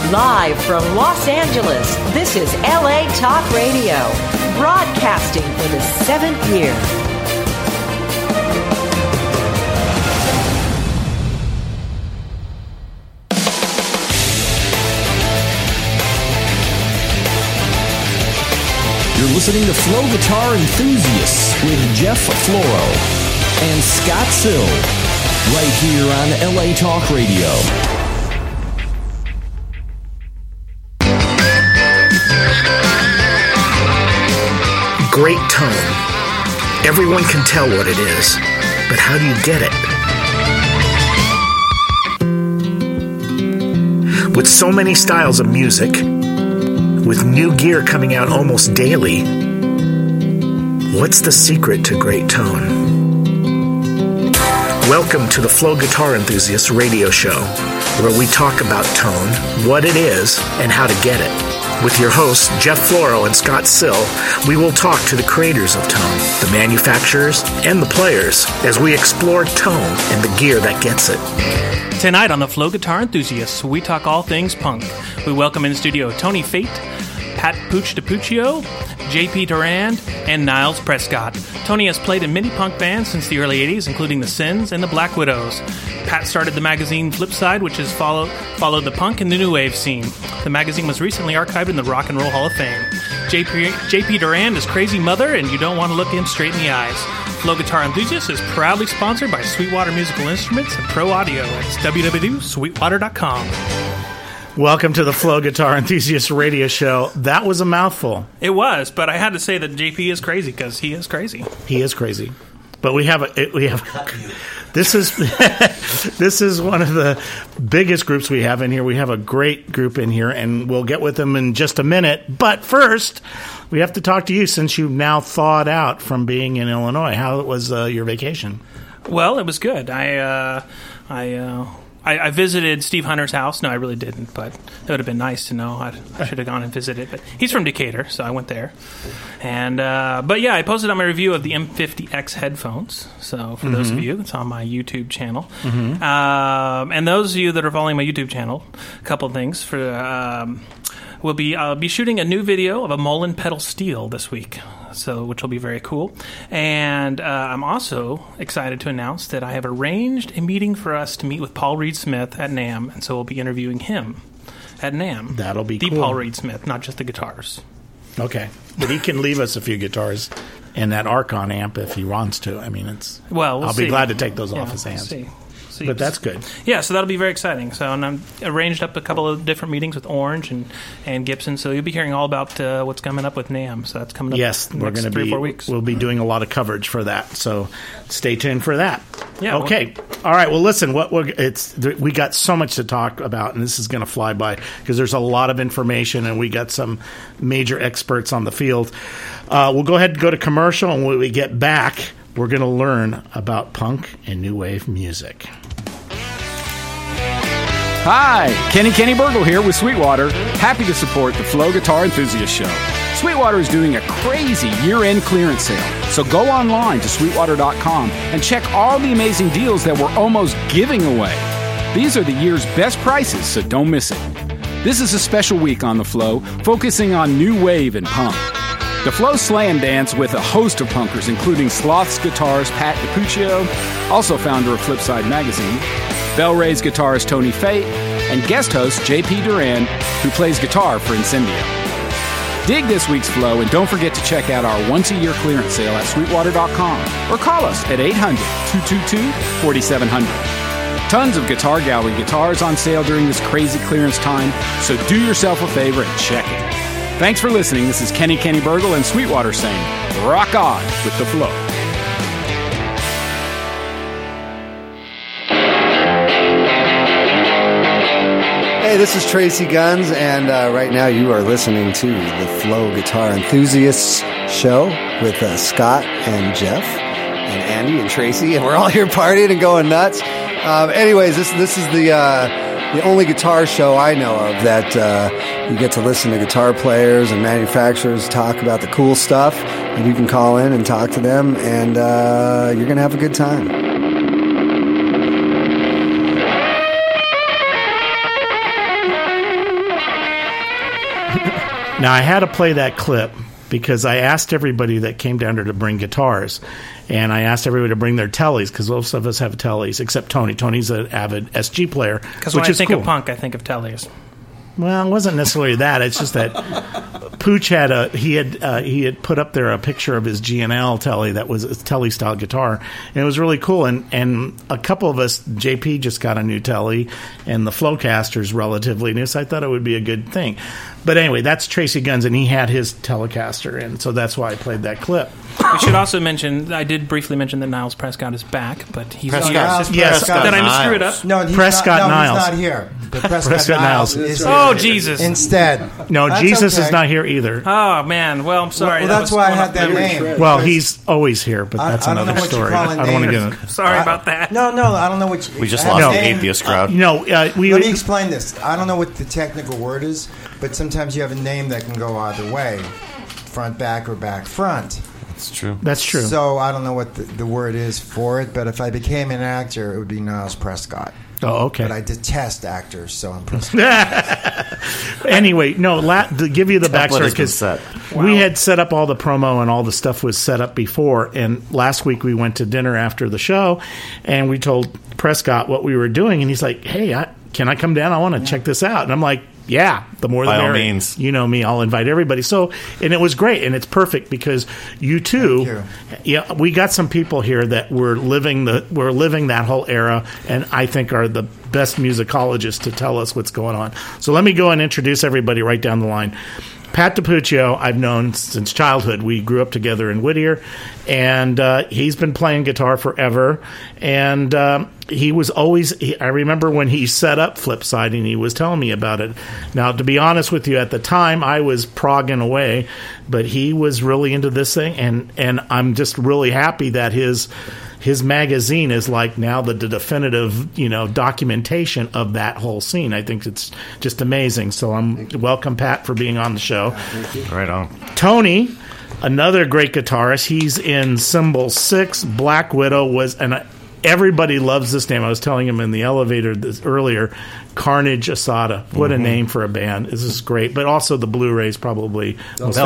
Live from Los Angeles, this is LA Talk Radio, broadcasting for the 7th year. You're listening to Flow Guitar Enthusiasts with Jeff Floro and Scott Sill, right here on LA Talk Radio. Great tone. Everyone can tell what it is, but how do you get it? With so many styles of music, with new gear coming out almost daily, what's the secret to great tone? Welcome to the Flow Guitar Enthusiasts radio show, where we talk about tone, what it is, and how to get it. With your hosts, Jeff Floro and Scott Sill, we will talk to the creators of tone, the manufacturers, and the players as we explore tone and the gear that gets it. Tonight on the Flow Guitar Enthusiasts, we talk all things punk. We welcome in studio Tony Fate, Pat Pooch DiPuccio, JP Durand, and Niles Prescott. Tony has played in many punk bands since the early 80s, including The Sins and the Black Widows. Pat started the magazine Flipside, which has followed the punk and the new wave scene. The magazine was recently archived in the Rock and Roll Hall of Fame. JP Durand is Crazy Mother, and you don't want to look him straight in the eyes. Flow Guitar Enthusiasts is proudly sponsored by Sweetwater Musical Instruments and Pro Audio at www.sweetwater.com. Welcome to the Flow Guitar Enthusiast radio show. That was a mouthful. It was, but I had to say that JP is crazy because he is crazy. He is crazy. But this is one of the biggest groups we have in here. We have a great group in here, and we'll get with them in just a minute. But first, we have to talk to you since you've now thawed out from being in Illinois. How was your vacation? Well, it was good. I visited Steve Hunter's house. No, I really didn't, but it would have been nice to know. I should have gone and visited. But he's from Decatur, so I went there. And but yeah, I posted on my review of the M50X headphones. So for those of you, it's on my YouTube channel. And those of you that are following my YouTube channel, a couple of things for. I'll be shooting a new video of a Mullen pedal steel this week, which will be very cool. And I'm also excited to announce that I have arranged a meeting for us to meet with Paul Reed Smith at NAMM, and so we'll be interviewing him at NAMM. That'll be cool. The Paul Reed Smith, not just the guitars. Okay, but he can leave us a few guitars and that Archon amp if he wants to. I mean, I'll be glad to take those off his hands. We'll see. But that's good. Yeah, so that'll be very exciting. So, and I've arranged up a couple of different meetings with Orange and Gibson. So you'll be hearing all about what's coming up with NAMM. So that's coming up. Yes, we're going to 3 or 4 weeks. We'll be doing a lot of coverage for that. So stay tuned for that. Yeah. Okay. All right. Well, listen. We got so much to talk about, and this is going to fly by because there's a lot of information, and we got some major experts on the field. We'll go ahead and go to commercial, and when we get back, we're going to learn about punk and new wave music. Hi, Kenny Burgle here with Sweetwater. Happy to support the Flow Guitar Enthusiast Show. Sweetwater is doing a crazy year-end clearance sale. So go online to sweetwater.com and check all the amazing deals that we're almost giving away. These are the year's best prices, so don't miss it. This is a special week on The Flow, focusing on new wave and punk. The Flow Slay and Dance with a host of punkers, including Sloth's Guitars' Pat DiPuccio, also founder of Flipside Magazine, Bell Ray's guitarist Tony Fate, and guest host JP Durand, who plays guitar for Incendio. Dig this week's Flow, and don't forget to check out our once-a-year clearance sale at sweetwater.com or call us at 800-222-4700. Tons of Guitar Gallery guitars on sale during this crazy clearance time, so do yourself a favor and check it. Thanks for listening. This is Kenny Burgle and Sweetwater saying, rock on with the Flow. Hey, this is Tracy Guns, and right now you are listening to the Flow Guitar Enthusiasts Show with Scott and Jeff and Andy and Tracy, and we're all here partying and going nuts. Anyways, this is the only guitar show I know of that you get to listen to guitar players and manufacturers talk about the cool stuff, and you can call in and talk to them, and you're going to have a good time. Now, I had to play that clip because I asked everybody that came down there to bring guitars, and I asked everybody to bring their tellies because most of us have tellies, except Tony. Tony's an avid SG player, Because when which I is think cool. of punk, I think of tellies. Well, it wasn't necessarily that. It's just that Pooch had he had put up there a picture of his G&L telly that was a telly style guitar, and it was really cool. And a couple of us, JP just got a new telly, and the Flowcaster's relatively new, so I thought it would be a good thing. But anyway, that's Tracy Guns, and he had his Telecaster, and so that's why I played that clip. We should also mention, I did briefly mention that Niles Prescott is back, but he's Prescott. Niles Yes. Prescott. Did I screw it up? No, he's Prescott Niles. He's not here. But Prescott Niles. is Oh, here Jesus. instead. No, That's Jesus okay. is not here either. Oh, man. Well, I'm sorry. Well, that's was why I going had off that memory. name. Well, because he's always here, but that's I don't know another what you story. call I a don't want to name. get into. Sorry about that. No, I don't know what you... We just I lost have the a name. atheist crowd. No, Let me explain this. I don't know what the technical word is, but sometimes you have a name that can go either way. Front, back, or back, front. It's true. that's true. So I don't know what the word is for it, but if I became an actor, it would be Niles Prescott. Oh, okay. But I detest actors, so I'm Prescott. Anyway, no, to give you the Template backstory, has been because set. we had set up all the promo and all the stuff was set up before, and last week we went to dinner after the show, and we told Prescott what we were doing, and he's like, hey, can I come down? I want to check this out. And I'm like, yeah, the more the By all merrier. means. You know me, I'll invite everybody. So, and it was great, and it's perfect because you too, Thank yeah, we got some people here that were living that whole era, and I think are the best musicologists to tell us what's going on. So let me go and introduce everybody right down the line. Pat DiPuccio, I've known since childhood. We grew up together in Whittier, and he's been playing guitar forever. And he was always, I remember when he set up Flipside, and he was telling me about it. Now, to be honest with you, at the time, I was progging away, but he was really into this thing, and I'm just really happy that his magazine is like now the definitive, documentation of that whole scene. I think it's just amazing. So welcome, Pat, for being on the show. Right on. Tony, another great guitarist. He's in Symbol 6. Black Widow everybody loves this name. I was telling him in the elevator earlier, Carnage Asada. What a name for a band. This is great. But also the Blu-rays probably.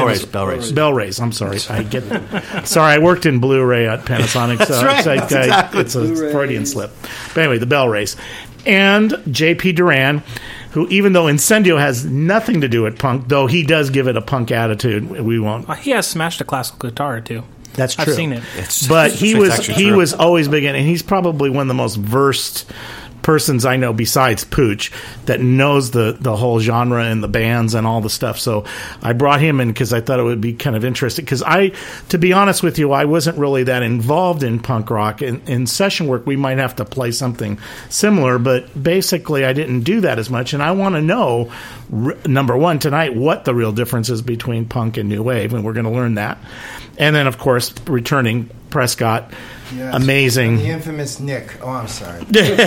Bell-rays. I'm sorry. Sorry, I worked in Blu-ray at Panasonic. So That's right. it's a Freudian slip. But anyway, the Bell-rays. And J.P. Duran, who even though Incendio has nothing to do with punk, though he does give it a punk attitude, we won't. He has smashed a classical guitar, too. That's true. I've seen it. But he true. was always big in, and he's probably one of the most versed persons I know besides Pooch that knows the whole genre and the bands and all the stuff. So I brought him in because I thought it would be kind of interesting. Because to be honest with you, I wasn't really that involved in punk rock. In session work, we might have to play something similar, but basically I didn't do that as much. And I want to know, number one, tonight, what the real difference is between punk and new wave, and we're going to learn that. And then, of course, returning Prescott. Yes. Amazing. The infamous Nick. Oh, I'm sorry.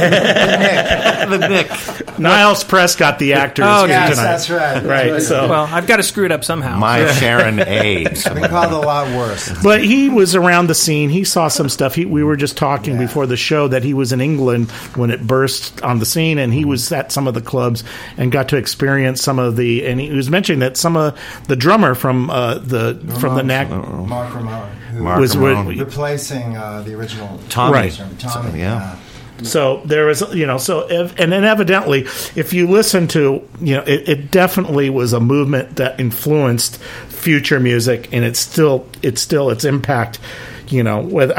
The Nick. Niles Prescott, the actor, is here yes, tonight. that's right. Right. So, Well, I've got to screw it up somehow. My Sharon A. I've been called a lot worse. but he was around the scene. He saw some stuff. We were just talking before the show that he was in England when it burst on the scene, and he was at some of the clubs and got to experience some of the. And he was mentioning that some of the drummer from the NAC Mark Ramone, who Mark was Ramone. replacing the original Tommy. Right. Tommy. Yeah. So there was, and then evidently, if you listen to, it definitely was a movement that influenced future music, and it's still its impact. There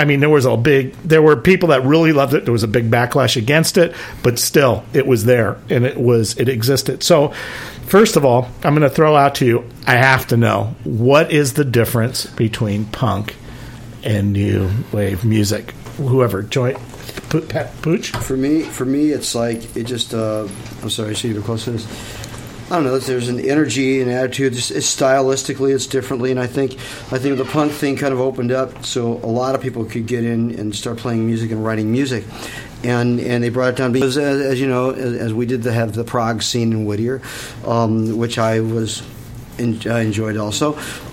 were people that really loved it. There was a big backlash against it, but still, it was there and it existed. So, first of all, I'm going to throw out to you. I have to know, what is the difference between punk and new wave music? Whoever, Pooch? For me, it's like it just. I'm sorry, I see you're close to this. I don't know. There's an energy and attitude. It's stylistically, it's differently, and I think the punk thing kind of opened up, so a lot of people could get in and start playing music and writing music, and they brought it down because, as you know, as we did have the prog scene in Whittier, which I enjoyed also.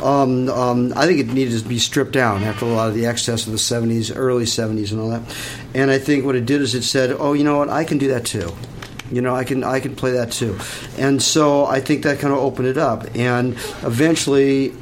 I think it needed to be stripped down after a lot of the excess of the 70s, early 70s and all that. And I think what it did is it said, oh, you know what, I can do that too. I can play that too. And so I think that kind of opened it up. And eventually,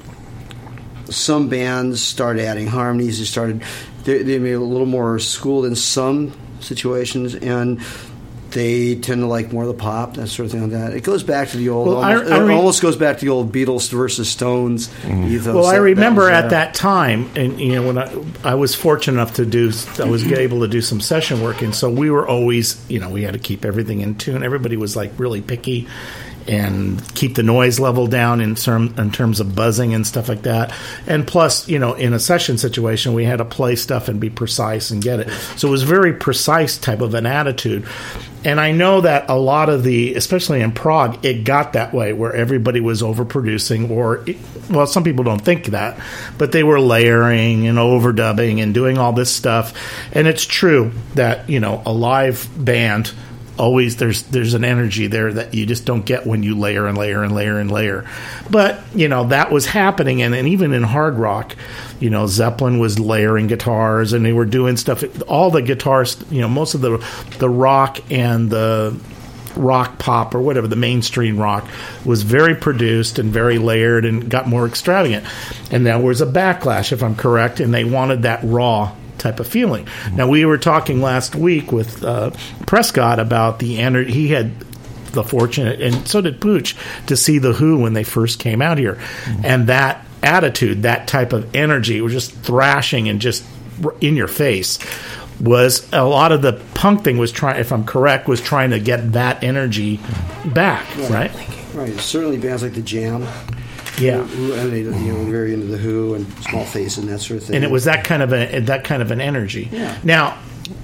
some bands started adding harmonies. They made a little more schooled in some situations, and they tend to like more of the pop, that sort of thing like that. It goes back to the old, almost goes back to the old Beatles versus Stones ethos. Well, I remember at that time, and when I was fortunate enough I was able to do some session work, and so we were always, we had to keep everything in tune. Everybody was like really picky and keep the noise level down in terms of buzzing and stuff like that. And plus, in a session situation, we had to play stuff and be precise and get it. So it was a very precise type of an attitude. And I know that a lot of especially in prog, it got that way where everybody was overproducing some people don't think that, but they were layering and overdubbing and doing all this stuff. And it's true that, a live band, always there's an energy there that you just don't get when you layer and layer and layer and layer. But, that was happening. And even in hard rock, Zeppelin was layering guitars and they were doing stuff. All the guitars, most of the rock and the rock pop or whatever, the mainstream rock was very produced and very layered and got more extravagant. And there was a backlash, if I'm correct, and they wanted that raw type of feeling. Now, we were talking last week with Prescott about the energy. He had the fortune, and so did Pooch, to see The Who when they first came out here. And that attitude, that type of energy, was just thrashing and just in your face. Was a lot of the punk thing was trying, if I'm correct, was trying to get that energy back, right? Right. Certainly bands like The Jam. Yeah, who emanated, very into The Who and Small Faces and that sort of thing. And it was that kind of an energy. Yeah. Now,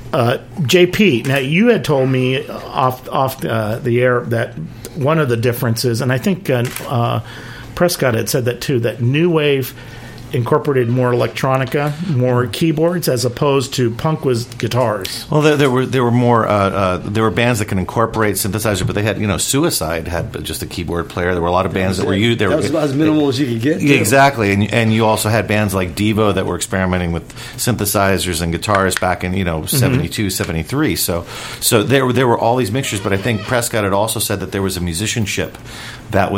JP, now you had told me off the air that one of the differences, and I think Prescott had said that too, that New Wave incorporated more electronica, more keyboards, as opposed to punk was guitars. Well, there were more there were bands that can incorporate synthesizer, but they had Suicide had just a keyboard player. There were a lot of bands that were used. That was about as minimal as you could get. Yeah, exactly, and you also had bands like Devo that were experimenting with synthesizers and guitars back in 72, 73. So there were all these mixtures, but I think Prescott had also said that there was a musicianship that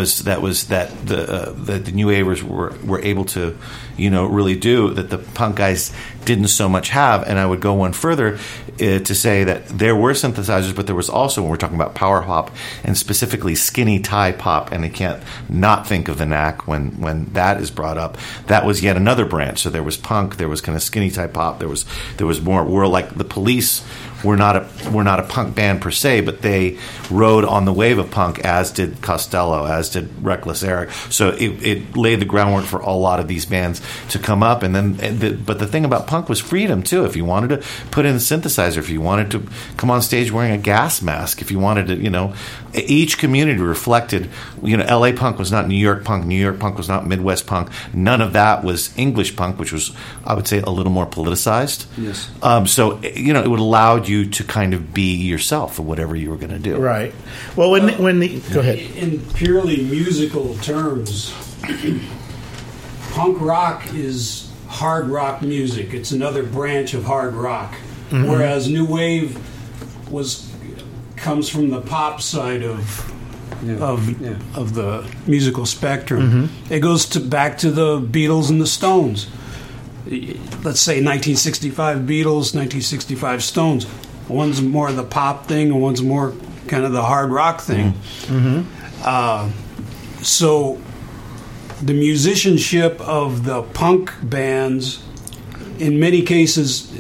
the New Wavers were able to really do that the punk guys didn't so much have. And I would go one further to say that there were synthesizers, but there was also, when we're talking about power pop and specifically skinny tie pop, and I can't not think of the Knack when that is brought up, that was yet another branch. So there was punk, there was kind of skinny tie pop, there was more. We're like the Police. We're not a punk band per se, but they rode on the wave of punk, as did Costello, as did Reckless Eric. So it laid the groundwork for a lot of these bands to come up. But the thing about punk was freedom too. If you wanted to put in a synthesizer, if you wanted to come on stage wearing a gas mask, if you wanted to, each community reflected. L.A. punk was not New York punk. New York punk was not Midwest punk. None of that was English punk, which was, I would say, a little more politicized. Yes. So it would allow you to kind of be yourself or whatever you were going to do. Right. Well, go ahead. In purely musical terms, punk rock is hard rock music. It's another branch of hard rock, whereas new wave comes from the pop side of the musical spectrum. It goes back to the Beatles and the Stones. Let's say 1965 Beatles, 1965 Stones. One's more the pop thing, and one's more kind of the hard rock thing. So the musicianship of the punk bands, in many cases,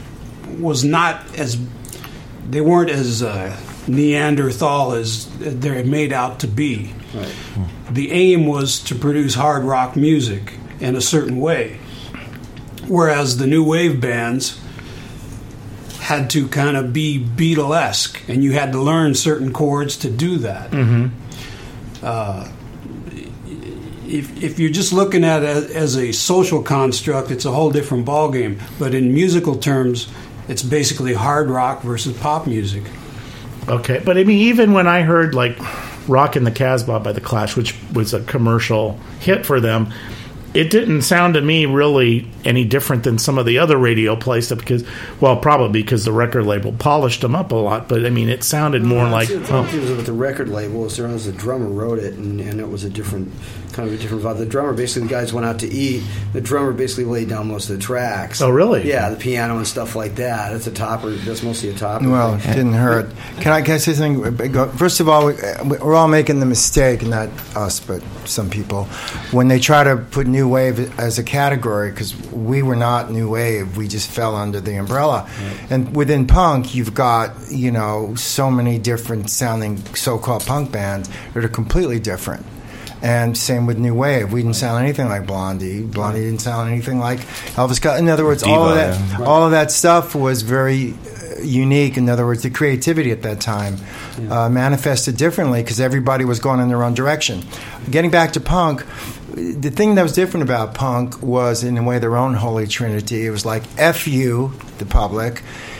they weren't as Neanderthal as they're made out to be. Right. The aim was to produce hard rock music in a certain way, whereas the new wave bands had to kind of be Beatlesque, and you had to learn certain chords to do that. If you're just looking at it as a social construct, it's a whole different ballgame. But in musical terms, it's basically hard rock versus pop music. Okay, but I mean, even when I heard like "Rock in the Casbah" by The Clash, which was a commercial hit for them, it didn't sound to me really any different than some of the other radio play stuff probably because the record label polished them up a lot. But I mean, it sounded more like with the record label. As the drummer wrote it, and it was a different vibe. The drummer basically, the guys went out to eat. The drummer basically laid down most of the tracks. Oh, really? Yeah, the piano and stuff like that. That's a topper. That's mostly a topper. Well, it didn't hurt. Can I say something? First of all, we're all making the mistake, not us, but some people, when they try to put new wave as a category, because we were not new wave. We just fell under the umbrella. Right. And within punk, you've got, so many different sounding so-called punk bands that are completely different. And same with new wave. We didn't sound anything like Blondie. Blondie didn't sound anything like Elvis Costello. In other words, all of that stuff was very unique. In other words, the creativity at that time manifested differently because everybody was going in their own direction. Getting back to punk, the thing that was different about punk was, in a way, their own holy trinity. It was like F you, the public,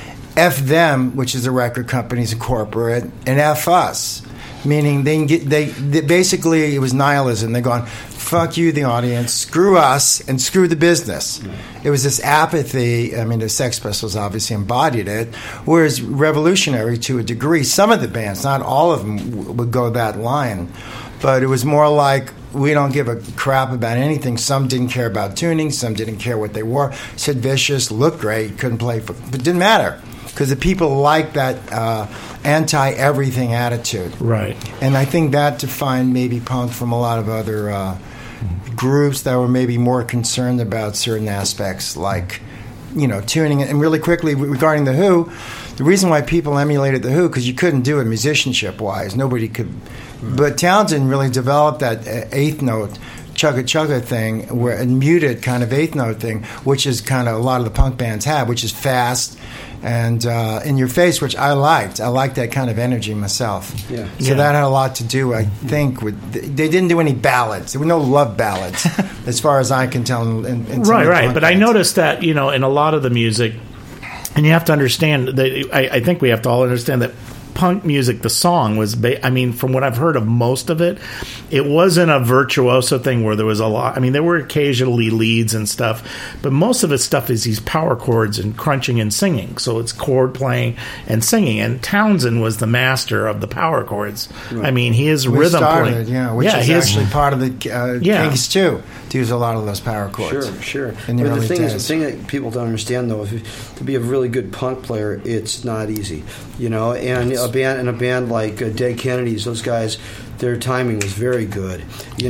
F them, which is the record companies and corporate, and F us. Meaning they basically, it was nihilism. They're going, fuck you, the audience, screw us, and screw the business. Right. It was this apathy. I mean, the Sex Pistols obviously embodied it, whereas revolutionary to a degree. Some of the bands, not all of them, would go that line. But it was more like, we don't give a crap about anything. Some didn't care about tuning. Some didn't care what they wore. Sid Vicious looked great, couldn't play, but it didn't matter. Because the people like that anti-everything attitude. Right. And I think that defined maybe punk from a lot of other groups that were maybe more concerned about certain aspects like, tuning. And really quickly, regarding The Who, the reason why people emulated The Who, because you couldn't do it musicianship-wise. Nobody could. But Townsend really developed that eighth note chugga chugga thing, where a muted kind of eighth note thing, which is kind of a lot of the punk bands have, which is fast and in your face, which I liked. I liked that kind of energy myself. Yeah. So that had a lot to do, I think, with they didn't do any ballads. There were no love ballads, as far as I can tell. Right. But I noticed that in a lot of the music, and you have to understand that I think we have to all understand that punk music, the song was, from what I've heard of most of it, it wasn't a virtuoso thing where there was a lot. I mean, there were occasionally leads and stuff, but most of its stuff is these power chords and crunching and singing. So it's chord playing and singing. And Townsend was the master of the power chords. Right. I mean, his rhythm playing. Which is actually part of the Kinks too, to use a lot of those power chords. Sure. But the thing that people don't understand, though, to be a really good punk player, it's not easy. And a band like Dead Kennedys, those guys, their timing was very good. The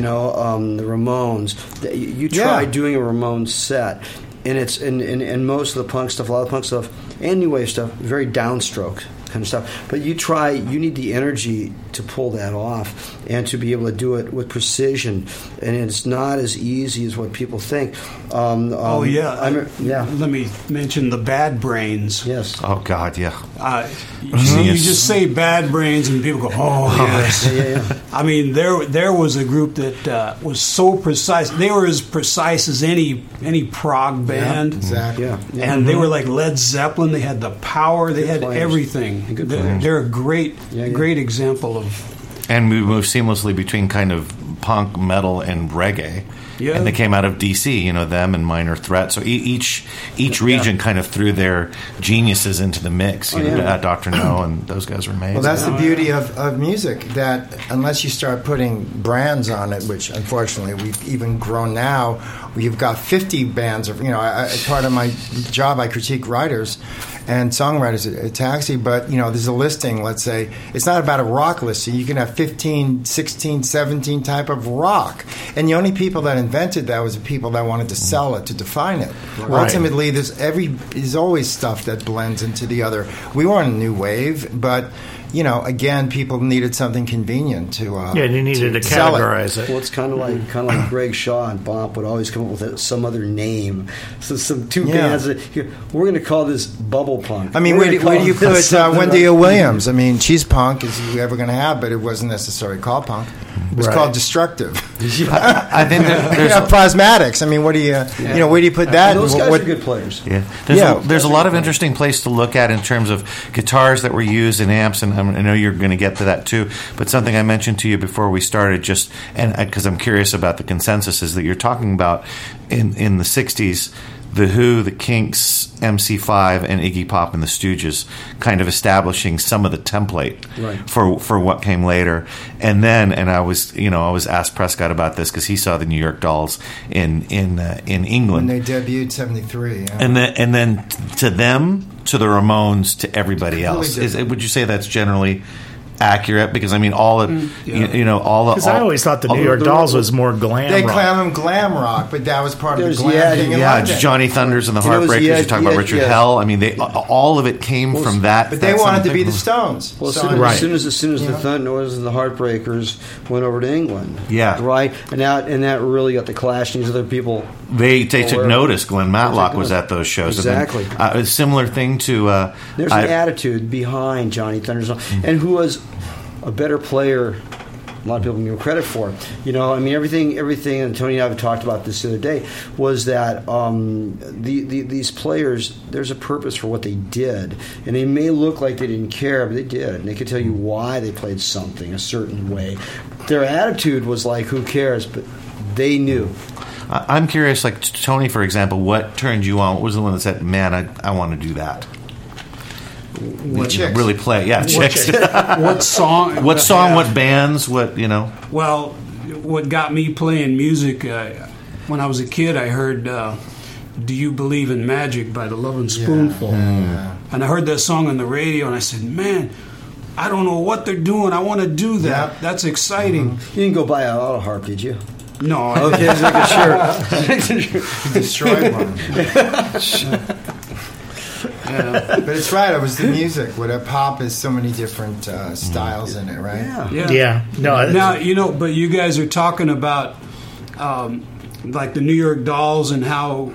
Ramones, you try doing a Ramones set, and it's and most of the punk stuff, a lot of punk stuff, and new wave stuff, very downstroke kind of stuff. But you need the energy to pull that off and to be able to do it with precision. And it's not as easy as what people think. Let me mention the Bad Brains. Yes. Oh, God, yeah. You just say Bad Brains and people go, oh, yes. Yeah. I mean, there was a group that was so precise. They were as precise as any prog band. Yeah, exactly. Yeah. And they were like Led Zeppelin. They had the power. They had everything. They're a great example of. And we moved seamlessly between kind of punk, metal, and reggae. Yeah. And they came out of D.C., them and Minor Threat. So each region kind of threw their geniuses into the mix. Dr. No and those guys were amazing. Well, that's the beauty of music, that unless you start putting brands on it, which unfortunately we've even grown now, you've got 50 bands of, part of my job, I critique writers and songwriters at Taxi, but, there's a listing, let's say. It's not about a rock listing. You can have 15, 16, 17 type of rock. And the only people that invented that was the people that wanted to sell it, to define it. Right. Ultimately, there's always stuff that blends into the other. We weren't a new wave, but... again, people needed something convenient to they needed to categorize it. Well, it's kind of like Greg Shaw and Bomp would always come up with some other name. So some two bands that we're going to call this bubble punk. I mean, where do you put Wendy Williams? I mean, she's punk as you ever going to have, but it wasn't necessarily called punk. It was called destructive. I think there's Plasmatics. I mean, what do you where do you put that? Those guys are good players. Yeah, there's a lot of interesting place to look at in terms of guitars that were used in amps, and I know you're going to get to that too. But something I mentioned to you before we started, just because I'm curious about the consensus, is that you're talking about in the '60s. The Who, the Kinks, MC5, and Iggy Pop and the Stooges kind of establishing some of the template for what came later. And then, I was asked Prescott about this because he saw the New York Dolls in England. When they debuted '73. Yeah. And then to them, to the Ramones, to everybody else. Would you say that's generally accurate? Because I mean, all of all. Because I always thought the New York Dolls was more glam. They rock. clam them glam rock, but that was part of the glam thing. Johnny Thunders and the Heartbreakers. You're talking about Richard Hell. I mean, all of it came from that. But they wanted to be the Stones. Well, as soon as the Thunders and the Heartbreakers went over to England, right, and that really got the Clash and these other people. They took notice. Glenn Matlock was at those shows. Exactly. A similar thing to. There's an attitude behind Johnny Thunders, and who was a better player. A lot of people give him credit for. I mean, everything, and Tony and I have talked about this the other day, was that these players, there's a purpose for what they did. And they may look like they didn't care, but they did. And they could tell you why they played something a certain way. Their attitude was like, who cares? But they knew. I'm curious, like Tony, for example, what turned you on? What was the one that said, man, I want to do that? Really play, chicks. What song? What song? What bands? What Well, what got me playing music when I was a kid, I heard "Do You Believe in Magic" by the Lovin' Spoonful, and I heard that song on the radio, and I said, "Man, I don't know what they're doing. I want to do that. Yeah. That's exciting." Mm-hmm. You didn't go buy an auto harp, did you? No. Okay, it's like a shirt. Destroyed one. But it's right. It was the music. What a pop is so many different styles in it, right? Yeah. No. Now but you guys are talking about like the New York Dolls and how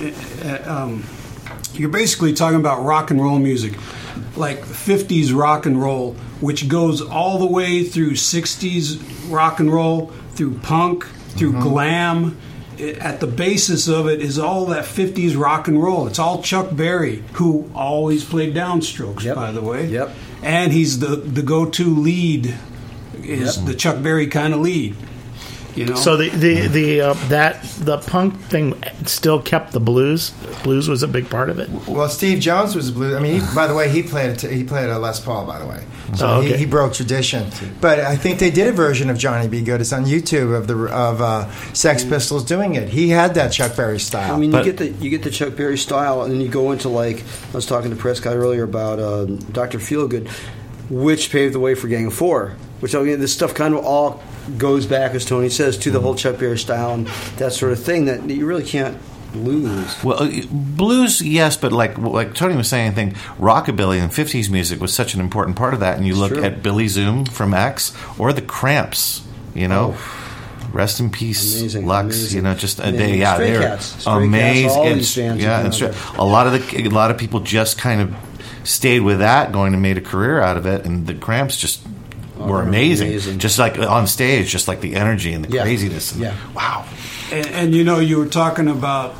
you're basically talking about rock and roll music, like 50s rock and roll, which goes all the way through 60s rock and roll, through punk, through glam. At the basis of it is all that 50s rock and roll. It's all Chuck Berry, who always played downstrokes, by the way. Yep. And he's the go-to lead, is the Chuck Berry kind of lead. So the punk thing still kept the blues. Blues was a big part of it. Well, Steve Jones was a blues. I mean, by the way, he played a Les Paul. By the way, so he broke tradition. But I think they did a version of Johnny B. Good. It's on YouTube of Sex Pistols doing it. He had that Chuck Berry style. I mean, you get the Chuck Berry style, and then you go into I was talking to Prescott earlier about Dr. Feelgood, which paved the way for Gang of Four. Which this stuff kind of all goes back, as Tony says, to the whole Chuck Berry style and that sort of thing that you really can't lose. Well, blues, yes, but like Tony was saying, I think rockabilly and 50s music was such an important part of that. And you look at Billy Zoom from X or the Cramps, Rest in peace, Lux. Amazing. Just a day. Yeah, they're amazing. A lot of people just kind of stayed with that, going and made a career out of it, and the Cramps just were amazing. Just like on stage, just like the energy and the craziness. Wow. And you were talking about,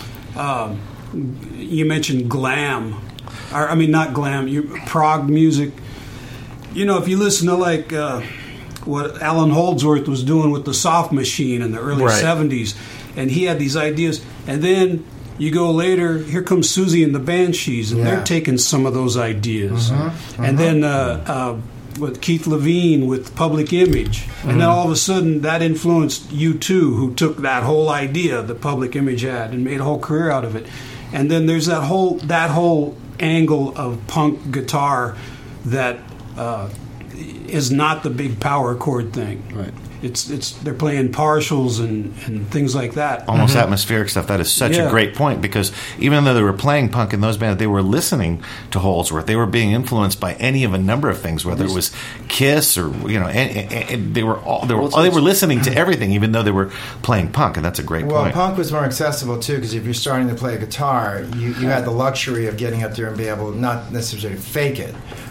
you mentioned glam. I mean, not glam, prog music. If you listen to what Alan Holdsworth was doing with the Soft Machine in the early 70s, and he had these ideas, and then you go later, here comes Susie and the Banshees, and they're taking some of those ideas. And then with Keith Levine with Public Image. And then all of a sudden that influenced U2, who took that whole idea that Public Image had and made a whole career out of it. And then there's that whole angle of punk guitar that is not the big power chord thing. Right. It's they're playing partials and things like that. Almost atmospheric stuff. That is such a great point, because even though they were playing punk in those bands, they were listening to Holdsworth. They were being influenced by any of a number of things, whether it was Kiss or and they were listening to everything, even though they were playing punk, and that's a great point. Well, punk was more accessible too, because if you're starting to play a guitar, you had the luxury of getting up there and be able to not necessarily fake it,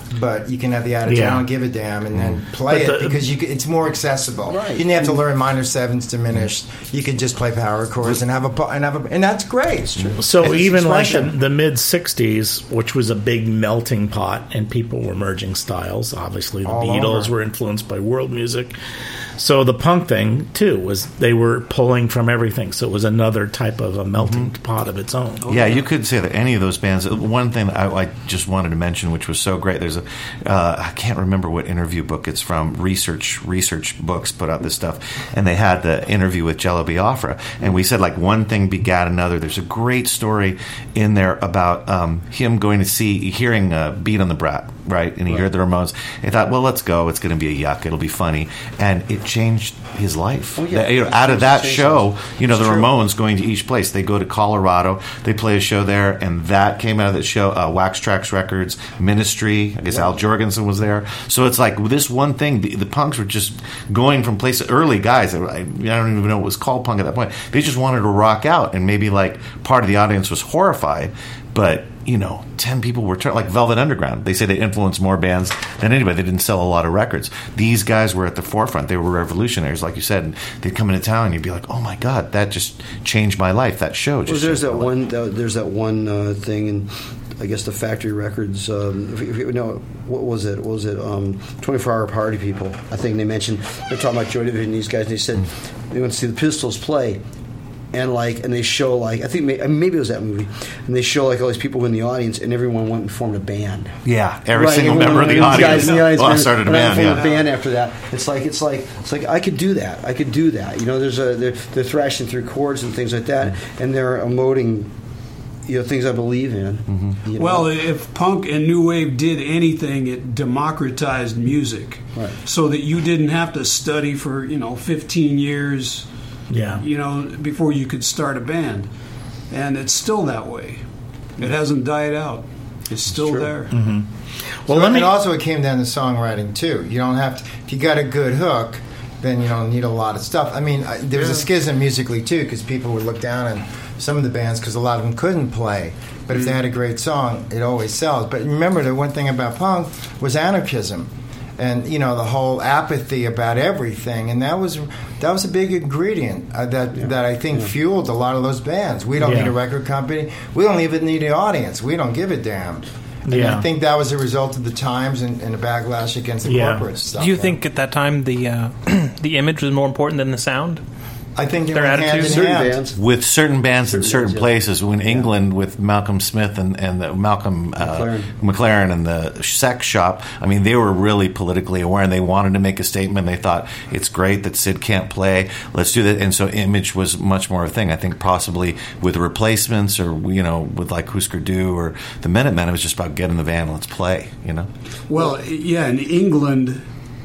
but you can have the attitude, I don't give a damn, and then play it because it's more accessible. Right. You didn't have to learn minor sevenths diminished. You could just play power chords and and that's great. It's true. So it's even expression. like the mid '60s, which was a big melting pot, and people were merging styles. Obviously, the Beatles were influenced by world music. So the punk thing too was they were pulling from everything. So it was another type of a melting pot of its own. Yeah, you could say that any of those bands. One thing that I just wanted to mention, which was so great. There's I can't remember what interview book it's from. Research books put out this stuff, and they had the interview with Jello Biafra, and we said like one thing begat another. There's a great story in there about him going to hearing Beat on the Brat, right? And he heard the Ramones. He thought, well, let's go. It's going to be a yuck. It'll be funny, and it changed his life. Out of that show, the Ramones going to each place. They go to Colorado. They play a show there, and that came out of that show. Wax Trax Records, Ministry. I guess Al Jorgensen was there. So it's like this one thing. The punks were just going from places. Early guys. I don't even know what was called punk at that point. They just wanted to rock out, and maybe like part of the audience was horrified, but 10 people were like Velvet Underground. They say they influenced more bands than anybody. They didn't sell a lot of records. These guys were at the forefront. They were revolutionaries, like you said. And they'd come into town, and you'd be like, "Oh my God, that just changed my life." That show just. There's that one thing, and I guess the Factory Records. What was it? 24-Hour Party People. I think they mentioned they're talking about Joy Division and these guys. And they said they went to see the Pistols play. And they show I think maybe it was that movie, and they show all these people in the audience, and everyone went and formed a band. Yeah, every single member of the audience. Started a band. Formed a band after that. It's like I could do that. I could do that. They're thrashing through chords and things like that, and they're emoting. Things I believe in. Mm-hmm. Well, if punk and new wave did anything, it democratized music, right? So that you didn't have to study for 15 years. Yeah, before you could start a band, and it's still that way. It hasn't died out. It's still there. Mm-hmm. Well, it came down to songwriting too. You don't have to. If you got a good hook, then you don't need a lot of stuff. I mean, there was a schism musically too, because people would look down on some of the bands because a lot of them couldn't play. But if they had a great song, it always sells. But remember, the one thing about punk was anarchism. And the whole apathy about everything, and that was a big ingredient that I think fueled a lot of those bands. We don't need a record company. We don't even need an audience. We don't give a damn. And I think that was a result of the times and the backlash against the corporate stuff. Do you think at that time the image was more important than the sound? I think their attitudes with certain bands in certain places. In England, with Malcolm Smith and the Malcolm McLaren and the Sex Shop, I mean, they were really politically aware, and they wanted to make a statement. They thought it's great that Sid can't play. Let's do that. And so, image was much more a thing. I think possibly with the Replacements, or with like Husker Du or the Minutemen, it was just about get in the van, let's play. Well, yeah, in England,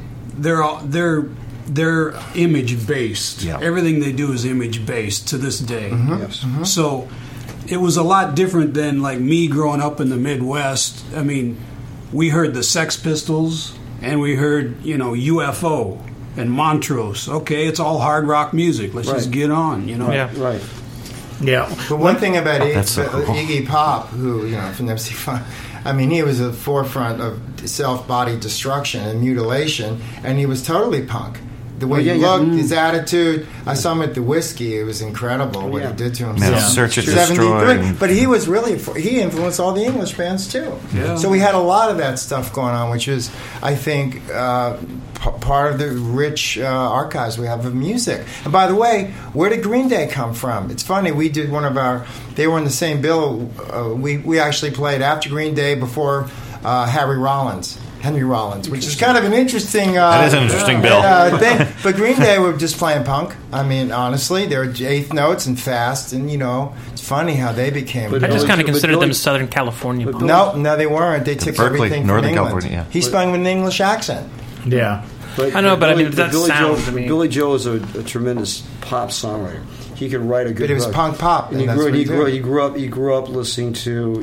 they're image based. Yeah. Everything they do is image based to this day. Mm-hmm. Yes. Mm-hmm. So it was a lot different than like me growing up in the Midwest. I mean, we heard the Sex Pistols and we heard UFO and Montrose. Okay, it's all hard rock music. Let's just get on. Yeah. Right. Yeah. But one thing about Iggy Pop, who from MC5. I mean, he was at the forefront of self-body destruction and mutilation, and he was totally punk. The way he looked, his attitude. I saw him at the Whiskey. It was incredible what he did to himself. Search and Destroy. But he was he influenced all the English bands too. Yeah. So we had a lot of that stuff going on, which is, I think, part of the rich archives we have of music. And by the way, where did Green Day come from? It's funny, we did they were in the same bill. We actually played after Green Day, before Henry Rollins, which is kind of an interesting... that is an interesting bill. Thing. But Green Day were just playing punk. I mean, honestly, they were eighth notes and fast, and it's funny how they became... I just kind of considered them Southern California punk. No, they weren't. They took Berkeley, everything Northern from England. California. He spun with an English accent. Yeah. I know, but Billy, that sounds... Billy Joe is a tremendous pop songwriter. He could write a good. But it was punk pop, and he grew up listening to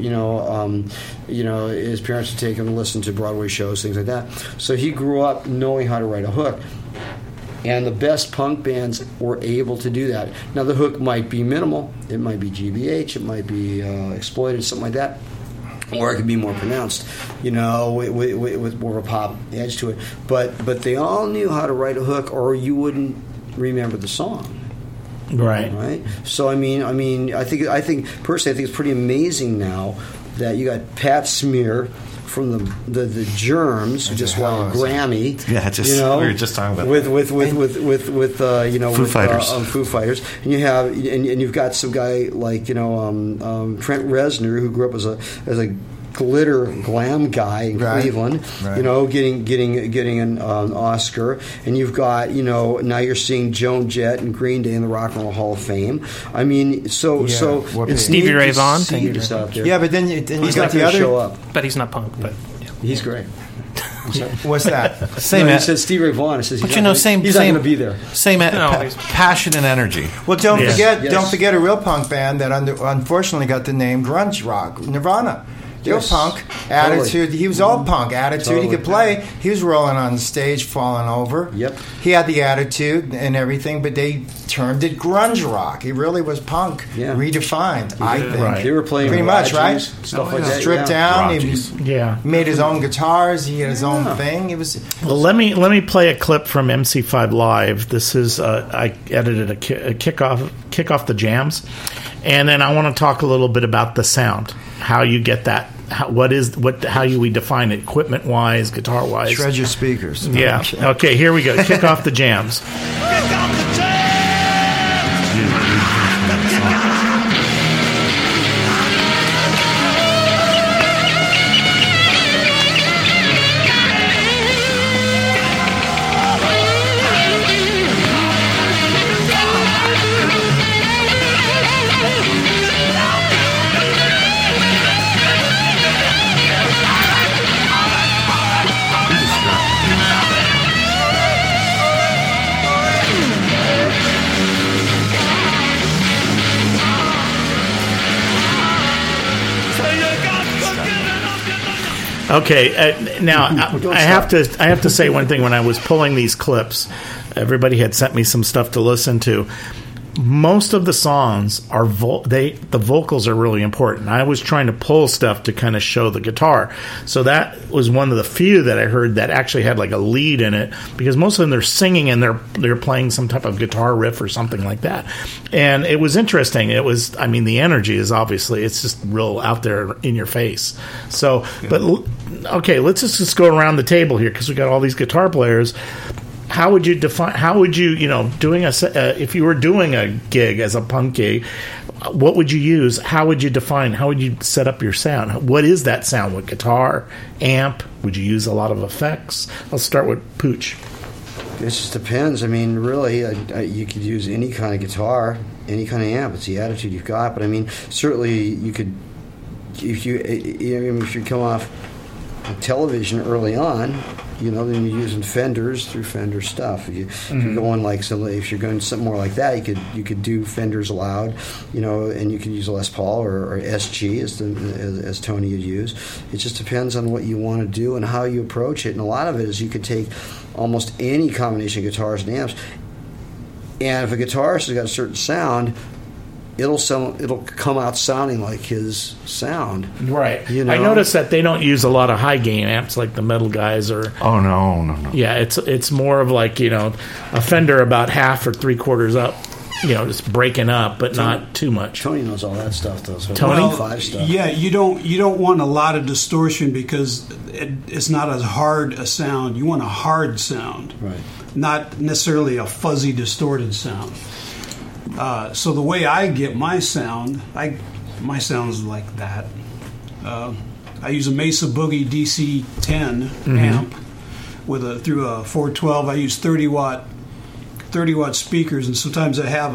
his parents would take him to listen to Broadway shows, things like that. So he grew up knowing how to write a hook. And the best punk bands were able to do that. Now the hook might be minimal. It might be GBH. It might be Exploited, something like that. or it could be more pronounced, with more of a pop edge to it. But they all knew how to write a hook, or you wouldn't remember the song. Right. So I think personally, I think it's pretty amazing now that you got Pat Smear from the Germs, who just won a Grammy. Yeah, we were just talking about with Foo Fighters. Foo Fighters, and you have and you've got some guy like Trent Reznor, who grew up as a glitter glam guy in Cleveland, getting an Oscar, and you've got now you're seeing Joan Jett and Green Day in the Rock and Roll Hall of Fame. I mean, so it's Stevie Ray Vaughan. Yeah, but then he's not going to show up. But he's not punk. But he's great. What's that? He says Stevie Ray Vaughan. Says he's not going to be there. Same passion and energy. Well, don't forget a real punk band that unfortunately got the name grunge rock, Nirvana. Punk attitude. Totally. He was all punk attitude. Totally. He could play. He was rolling on the stage, falling over. Yep. He had the attitude and everything, but they termed it grunge rock. He really was punk, redefined. I think they were playing pretty much stuff like that. Stripped down. He made his own guitars. He had his own thing. It was. Well, let me play a clip from MC5 Live. This is I edited a kick off the jams, and then I want to talk a little bit about the sound. How you get that? How we define it, equipment wise, guitar wise. Shred your speakers. Yeah. Okay. Here we go. Kick off the jams. Okay, now I have to say one thing. When I was pulling these clips, everybody had sent me some stuff to listen to. Most of the songs are the vocals are really important. I was trying to pull stuff to kind of show the guitar, so that was one of the few that I heard that actually had like a lead in it, because most of them they're singing and they're playing some type of guitar riff or something like that, and it was interesting. It was, I mean, the energy is obviously it's just real out there in your face. So, but okay, let's just go around the table here because we got all these guitar players. How would you define? How would you, doing if you were doing a gig as a punk gig, what would you use? How would you define? How would you set up your sound? What is that sound? What guitar, amp? Would you use a lot of effects? Let's start with Pooch. It just depends. I mean, really, you could use any kind of guitar, any kind of amp. It's the attitude you've got. But I mean, certainly you could, if you come off television early on, then you're using Fenders through Fender stuff. If you're going if you're going something more like that, you could do Fenders loud, and you could use a Les Paul or SG as Tony would use. It just depends on what you want to do and how you approach it. And a lot of it is you could take almost any combination of guitars and amps, and if a guitarist has got a certain sound, it'll come out sounding like his sound. Right. I noticed that they don't use a lot of high gain amps like the metal guys or. Oh no. Yeah, it's more of like a Fender about half or 3/4 up. Just breaking up, but not too much. Tony knows all that stuff, though. So Tony, five stuff. Yeah, you don't want a lot of distortion because it's not as hard a sound. You want a hard sound, right? Not necessarily a fuzzy, distorted sound. So the way I get my sound, my sound's like that. I use a Mesa Boogie DC-10 amp through a 412. I use 30 watt speakers, and sometimes I have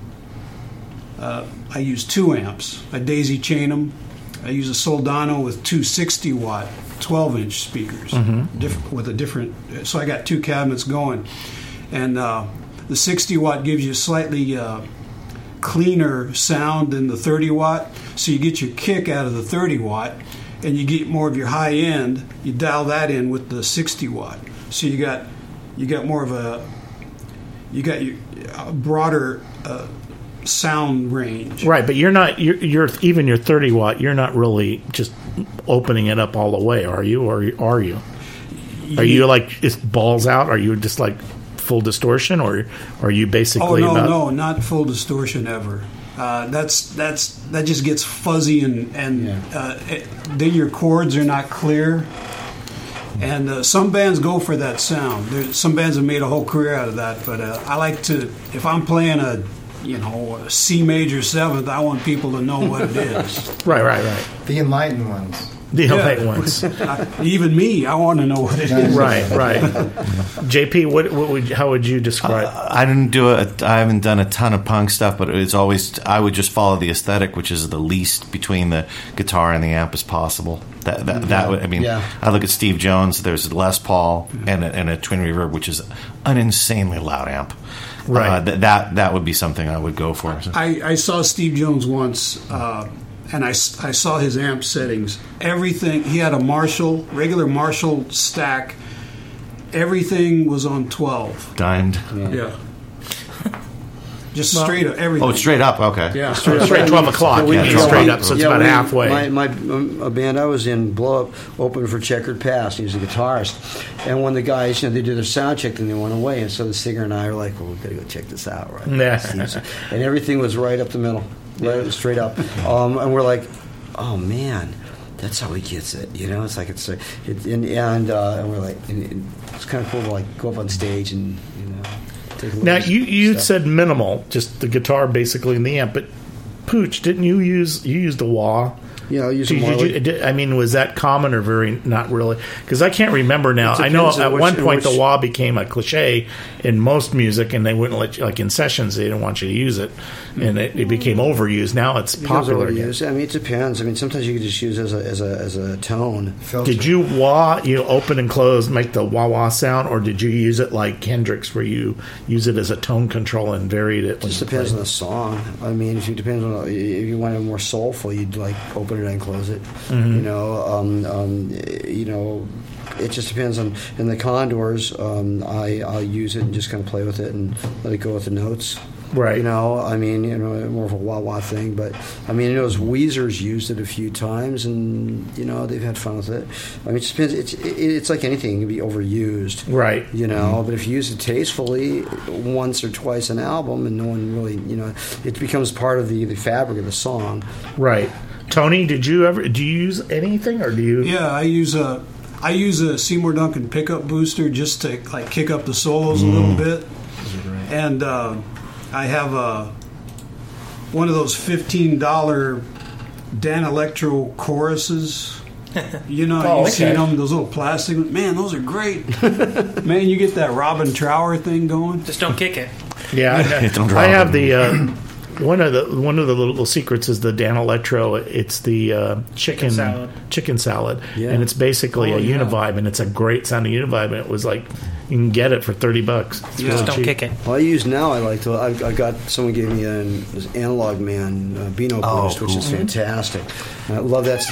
I use 2 amps. I daisy chain them. I use a Soldano with 2 60 watt 12-inch speakers, so I got 2 cabinets going, and the 60 watt gives you slightly cleaner sound than the 30 watt, so you get your kick out of the 30 watt, and you get more of your high end. You dial that in with the 60 watt, so you got more of a broader sound range. Right, but you're not. You're even your 30 watt. You're not really just opening it up all the way, are you? Or are you? Are you like it's balls out? Are you just like full distortion, or are you basically? No, not full distortion ever. That just gets fuzzy and then your chords are not clear. And some bands go for that sound. Some bands have made a whole career out of that. But I like to, if I'm playing a C major 7th, I want people to know what it is. Right. The enlightened ones. The enlightened ones. Even me, I want to know what it is. Right. JP, how would you describe? I haven't done a ton of punk stuff, but it's always I would just follow the aesthetic, which is the least between the guitar and the amp as possible. I look at Steve Jones. There's Les Paul and a Twin Reverb, which is an insanely loud amp. Right. That would be something I would go for. I saw Steve Jones once. And I saw his amp settings. Everything, he had a regular Marshall stack. Everything was on 12. Dimed. Yeah. Just straight up, everything. Oh, straight up, okay. Yeah. Straight 12 o'clock. Straight up, so it's about halfway. A band I was in, Blow Up, opened for Checkered Past. He was a guitarist. And when the guys, they did their sound check, then they went away. And so the singer and I were like, well, we've got to go check this out, right? Yeah. And everything was right up the middle. Right, straight up, and we're like, "Oh man, that's how he gets it." It's like and we're like, it's kind of cool to like go up on stage and take a look. Now you said minimal, just the guitar basically and the amp, but Pooch, didn't you used a wah? Yeah, I use a was that common or very not really? Because I can't remember now. I know at one point the wah became a cliche in most music, and they wouldn't let you, like in sessions, they didn't want you to use it, and it became overused. Now it's popular again. I mean, it depends. I mean, sometimes you can just use it as a tone. Filter. Did you wah? Open and close, make the wah wah sound, or did you use it like Hendrix, where you use it as a tone control and varied it? It just depends on the song. I mean, if you want it more soulful, you'd like open it and close it. Mm-hmm. It just depends on. In the Condors, I'll use it and just kind of play with it and let it go with the notes. Right. I mean, more of a wah-wah thing. But, I mean, Weezer's used it a few times, and, they've had fun with it. I mean, it just depends. It's like anything. It can be overused. Right. But if you use it tastefully once or twice an album and no one really, it becomes part of the fabric of the song. Right. Tony, do you use anything, or do you? Yeah, I use a Seymour Duncan pickup booster just to like kick up the solos a little bit, and I have one of those $15 Dan Electro choruses. You've seen them, those little plastic. Man, those are great. Man, you get that Robin Trower thing going. Just don't kick it. Yeah, I have the. One of the little secrets is the Dan Electro. It's the chicken salad, yeah. And it's basically a Univibe, and it's a great sounding Univibe. And it was like you can get it for $30. It's really don't kick it. Well, I got someone gave me an Analog Man Beano Boost, which is fantastic. And I love that.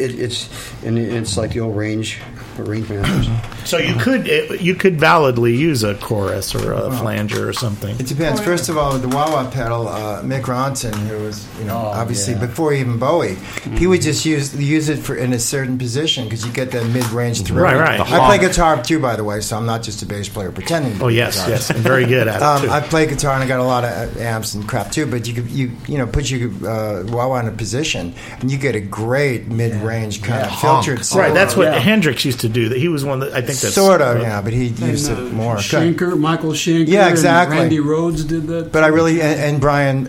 It's like the old range masters. So you could validly use a chorus or a flanger or something. It depends. First of all, the wah-wah pedal, Mick Ronson, who was obviously before even Bowie, he would just use it in a certain position because you get that mid-range through. Right. I play guitar too, by the way, so I'm not just a bass player pretending. Oh yes, I'm very good at it too. I play guitar and I got a lot of amps and crap too. But you put your wah-wah in a position and you get a great mid-range kind of filtered sound. Right, that's what Hendrix used to do. That he was one that I think that's sort of but he used it more. Michael Schenker, yeah, exactly. And Randy Rhoads did that. But I really and Brian,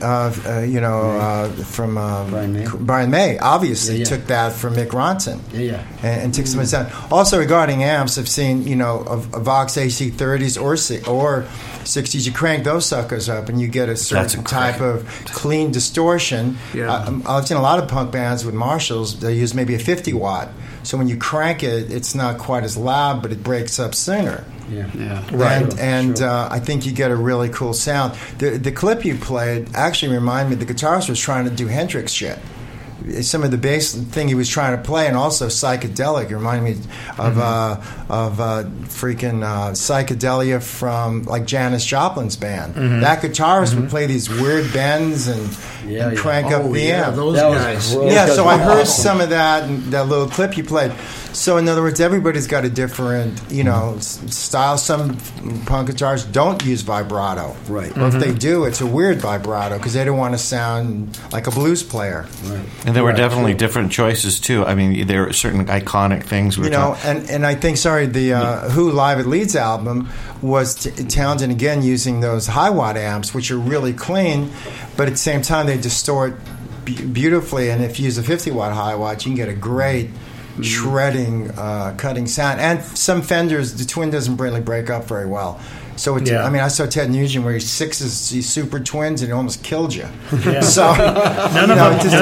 from Brian May, obviously took that from Mick Ronson, and took some of the sound. Also regarding amps, I've seen a Vox AC30s or 60s. You crank those suckers up, and you get a certain type of clean distortion. Yeah. I've seen a lot of punk bands with Marshalls. They use maybe a 50 watt. So when you crank it, it's not quite as loud, but it breaks up sooner. Yeah. Right. And I think you get a really cool sound. The clip you played actually reminded me the guitarist was trying to do Hendrix shit. some of the bass thing he was trying to play, and also psychedelic. It reminded me of freaking psychedelia from like Janis Joplin's band. That guitarist would play these weird bends and crank up the amp. Those guys. So I heard some of that in that little clip you played. So in other words, everybody's got a different, style. Some punk guitarists don't use vibrato. Right. Or if they do, it's a weird vibrato because they don't want to sound like a blues player. Right. And there were definitely different choices too. I mean, there are certain iconic things. And I think, the Who Live at Leeds album was Townsend again using those high watt amps, which are really clean, but at the same time they distort beautifully. And if you use a 50 watt high watt, you can get a great shredding, cutting sound. And some Fenders, the twin doesn't really break up very well. So I saw Ted Nugent where he sixes these super twins and it almost killed you. Yeah. So none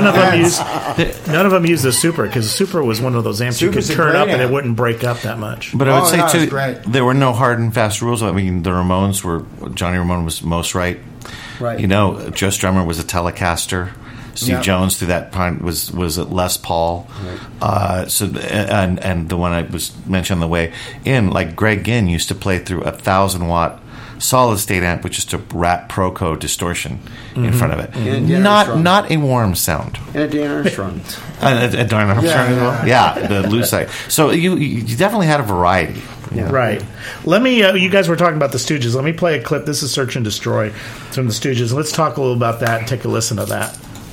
of them use the super because the super was one of those amps you could turn up and it wouldn't break up that much. But I would say too, there were no hard and fast rules. I mean, the Ramones Johnny Ramone was most right. Right. Joe Strummer was a Telecaster. Steve Jones through that point was a Les Paul. Right. And the one I was mentioned on the way in, like Greg Ginn used to play through 1,000-watt solid state amp with just a Rat Proco distortion in front of it. Not a warm sound. And a Dan Armstrong. A Dan Armstrong as well. Yeah, the Lucite. So you definitely had a variety. Yeah. Right. Let me. You guys were talking about the Stooges. Let me play a clip. This is "Search and Destroy" from the Stooges. Let's talk a little about that and take a listen to that.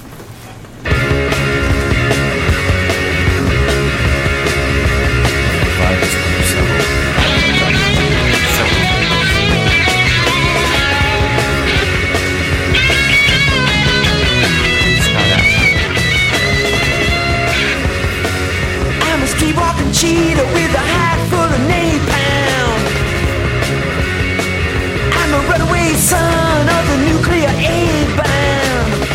Cheetah with a hat full of napalm. I'm a runaway son of the nuclear aid bomb.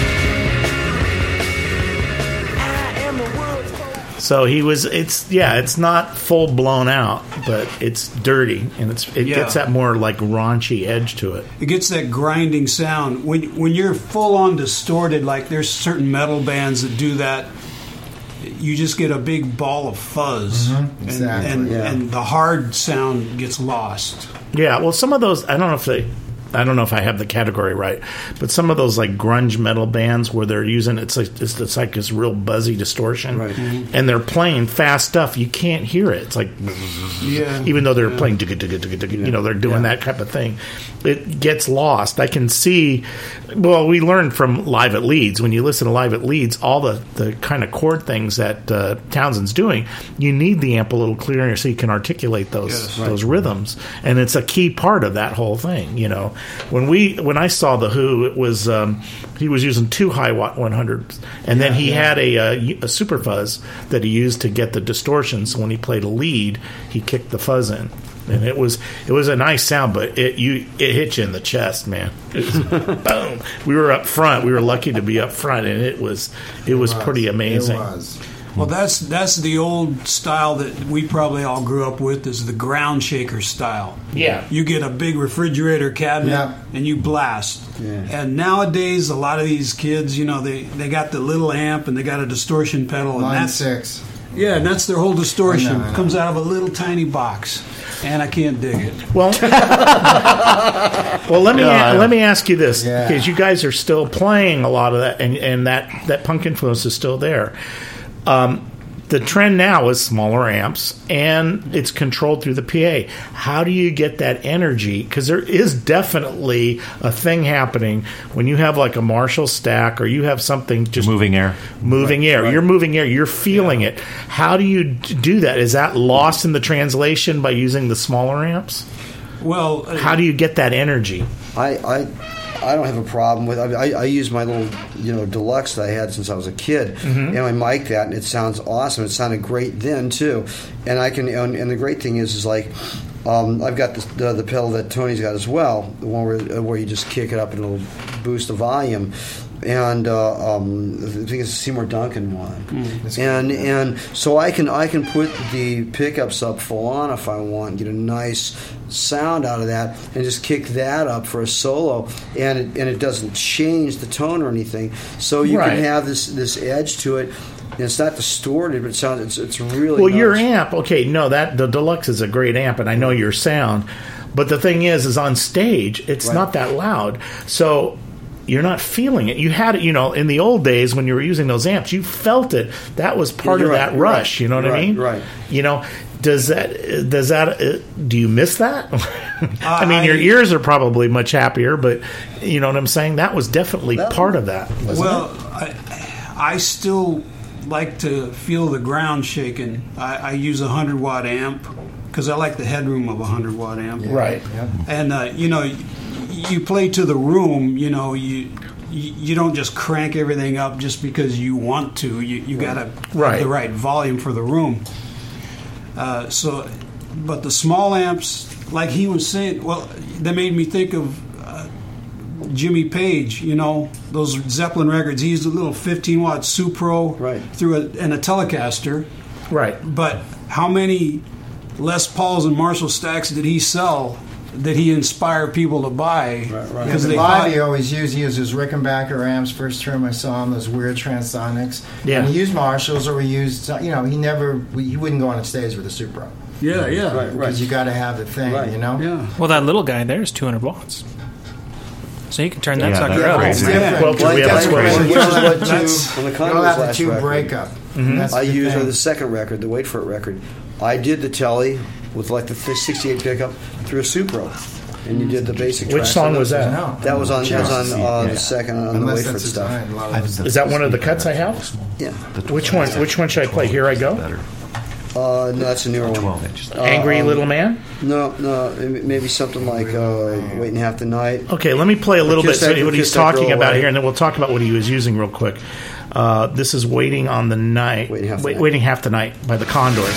I am the world's So it's not full blown out, but it's dirty and it gets that more like raunchy edge to it. It gets that grinding sound when you're full on distorted. Like there's certain metal bands that do that. You just get a big ball of fuzz, and the hard sound gets lost. Yeah, well, some of those I don't know if I have the category right, but some of those like grunge metal bands where they're using it's like this real buzzy distortion, right. And they're playing fast stuff. You can't hear it. It's like even though they're playing, they're doing that type of thing. It gets lost. I can see. Well, we learned from Live at Leeds. When you listen to Live at Leeds, all the kind of chord things that Townsend's doing, you need the amp a little clearer so you can articulate those rhythms, and it's a key part of that whole thing. When I saw the Who, it was he was using 2 high watt 100s, and then he had a super fuzz that he used to get the distortion. So when he played a lead, he kicked the fuzz in, and it was a nice sound, but it hit you in the chest, man. It was, boom. We were up front. We were lucky to be up front, and it was pretty amazing. It was. Well, that's the old style that we probably all grew up with, is the ground shaker style. Yeah. You get a big refrigerator cabinet and you blast. Yeah. And nowadays, a lot of these kids, they got the little amp and they got a distortion pedal. And Line 6. Yeah, and that's their whole distortion. I know. It comes out of a little tiny box. And I can't dig it. Well, let me ask you this, because you guys are still playing a lot of that, and that punk influence is still there. The trend now is smaller amps, and it's controlled through the PA. How do you get that energy? Because there is definitely a thing happening when you have like a Marshall stack, or you have something just moving air. Right. You're moving air. You're feeling it. How do you do that? Is that lost in the translation by using the smaller amps? Well, how do you get that energy? I don't have a problem with it. I use my little, deluxe that I had since I was a kid, and I mic that, and it sounds awesome. It sounded great then too, and I can. And the great thing is like, I've got the pedal that Tony's got as well, the one where you just kick it up and it'll boost the volume. and I think it's a Seymour Duncan one, and so I can put the pickups up full on if I want, get a nice sound out of that, and just kick that up for a solo, and it doesn't change the tone or anything. So you can have this edge to it. And it's not distorted, but it sounds it's really well. nice. Your amp, okay? No, the Deluxe is a great amp, and I know your sound. But the thing is on stage, it's not that loud, so you're not feeling it. You had it, in the old days when you were using those amps, you felt it. That was part of that rush. You know what I mean? Right. Does that? Do you miss that? I mean, your ears are probably much happier, but you know what I'm saying. That was definitely part of that. Well, I still like to feel the ground shaking. I use a 100-watt amp because I like the headroom of a 100-watt amp. Right. Yeah. And you play to the room. You don't just crank everything up just because you want to. You got to have the right volume for the room. But the small amps, like he was saying, well, they made me think of Jimmy Page, those Zeppelin records. He used a little 15-watt Supro through a Telecaster. Right. But how many Les Pauls and Marshall Stacks did he sell that he inspired people to buy? Right. Because live he always uses Rickenbacker amps. First term I saw him, those weird Transonics. Yeah. And he used Marshalls, or he used, he wouldn't go on stage with a Supro. Yeah. Right. Because you got to have the thing, Yeah. Well, that little guy there is 200 watts. So you can turn that sucker up. It's different. Well, That's on the you don't Converse have the last tube record. breakup. Mm-hmm. I used on the second record, the Wait For It record. I did the telly with like the 68 pickup through a Supro, and you did the basic. Which track. song was that? That was on the second on the Wait For It stuff. Is that one of the cuts I have? Yeah. Which one? Which one should I play? Here I Go. No, that's a newer one. Angry Little Man? No, maybe something like Waiting Half the Night. Okay, let me play a little bit Kiss That- what he's Kiss That talking Girl about Away. here, and then we'll talk about what he was using real quick. This is Waiting on the Night. Waiting Half the Night by the Condors.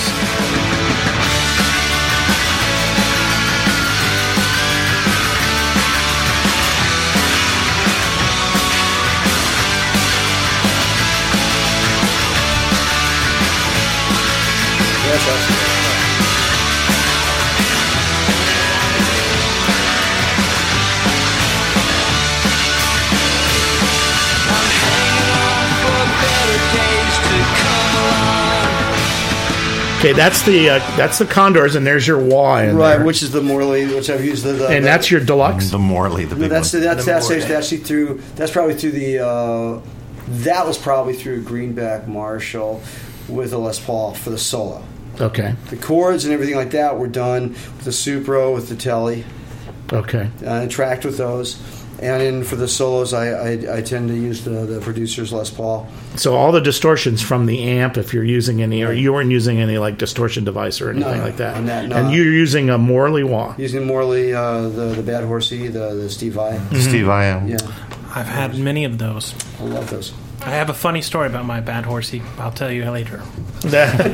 Okay, that's the Condors, and there's your wah in Right, there. which is the Morley, which I've used. And that's your Deluxe? The Morley, the big that's one. actually through. That's probably through the. That was probably through Greenback Marshall with a Les Paul for the solo. Okay. The chords and everything like that were done with the Supro, with the Telly. Okay. And tracked with those. And then for the solos, I tend to use the producer's Les Paul. So all the distortions from the amp, if you're using any, or you weren't using any like distortion device or anything like that. No. And you're using a Morley wah. Using Morley, the Bad Horsey, the Steve Vai. Steve Vai. Yeah. I've had many of those. I love those. I have a funny story about my Bad Horsey. I'll tell you later. It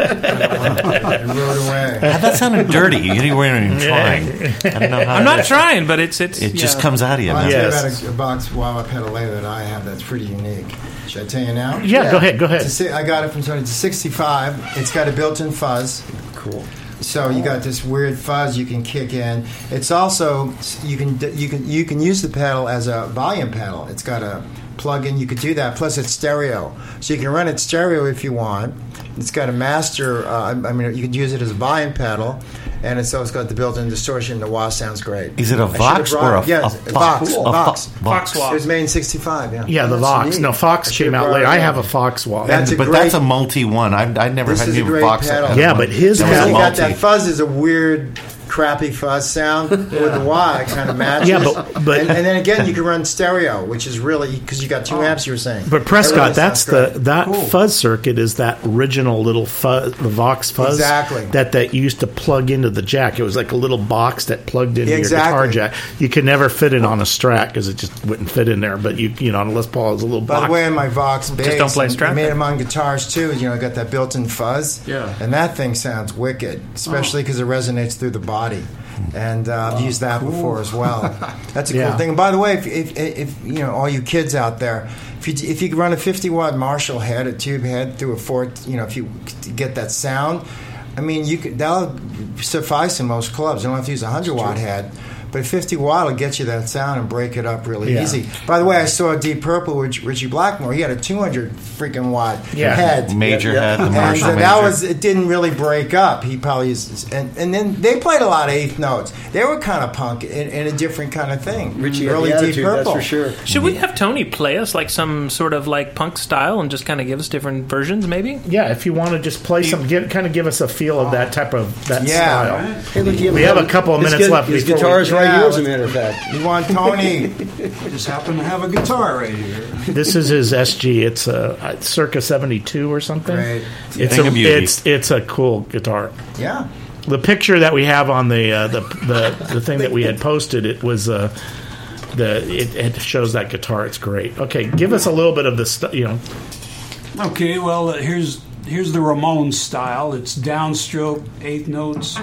rode away. That sounded dirty. You weren't even trying. I don't know how. I'm not trying, but it's it just comes out of you. Well, man. I'll tell you about a box wah pedal that I have that's pretty unique. Should I tell you now? Yeah, go ahead. I got it from Sony. It's a 65. It's got a built-in fuzz. Cool. So you got this weird fuzz you can kick in. It's also you can use the pedal as a volume pedal. It's got a plug-in. You could do that. Plus it's stereo, so you can run it stereo if you want. It's got a master. You can use it as a volume pedal, and it's also got the built-in distortion. The wah sounds great. Is it a Vox or a Vox? Cool. Vox wah. It was made in '65. Yeah. Yeah, the Vox. Neat. No, Fox came out later. I have a Fox wah. That's a multi one. I'd never had a Vox. Yeah, but his pedal got that fuzz is a weird, crappy fuzz sound with the wah. It kind of matches. Yeah, but and then again, you can run stereo, which is really because you got two amps. You were saying, but Prescott, that's that cool. fuzz circuit is that original little fuzz, the Vox fuzz, exactly. that used to plug into the jack. It was like a little box that plugged into exactly. your guitar jack. You could never fit it on a Strat because it just wouldn't fit in there. But you know, on a Les Paul, is a little box. By the way, in my Vox bass, just don't play Strat. I made them on guitars too. You know, I got that built-in fuzz. Yeah, and that thing sounds wicked, especially because it resonates through the bottom. body. And I've used that before as well. That's a cool thing. And by the way, if you know all you kids out there, if you run a 50-watt Marshall head, a tube head through a if you get that sound, I mean, that'll suffice in most clubs. You don't have to use a 100-watt head. But 50 watt will get you that sound and break it up really easy. By the way, I saw Deep Purple with Richie Blackmore. He had a 200 freaking watt head, major head, the Marshall and major. it didn't really break up. He probably used, and then they played a lot of eighth notes. They were kind of punk in a different kind of thing. Richie early had the Deep attitude, Purple, that's for sure. Should we have Tony play us like some sort of like punk style and just kind of give us different versions, maybe? Yeah, if you want to just play some, kind of give us a feel of that type of style. Right. Hey, look, We have a couple of minutes left. His before guitar's we, right here, as a matter of fact. You want Tony? I just happen to have a guitar right here. This is his SG. It's a circa 72 or something. Great. It's a cool guitar. Yeah. The picture that we have on the thing that we had posted, it was it shows that guitar. It's great. Okay, give us a little bit of the stuff. Okay, well here's the Ramones style. It's downstroke, eighth notes.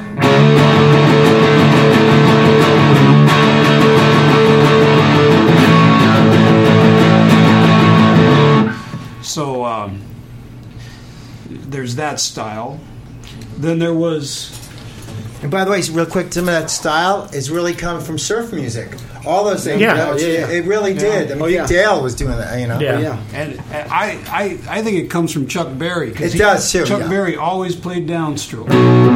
So there's that style. Then there was. And by the way, real quick, some of that style is really coming from surf music. All those things. It really did. I mean, Dick Dale was doing that, And I think it comes from Chuck Berry. It does, too. Chuck Berry always played downstroke.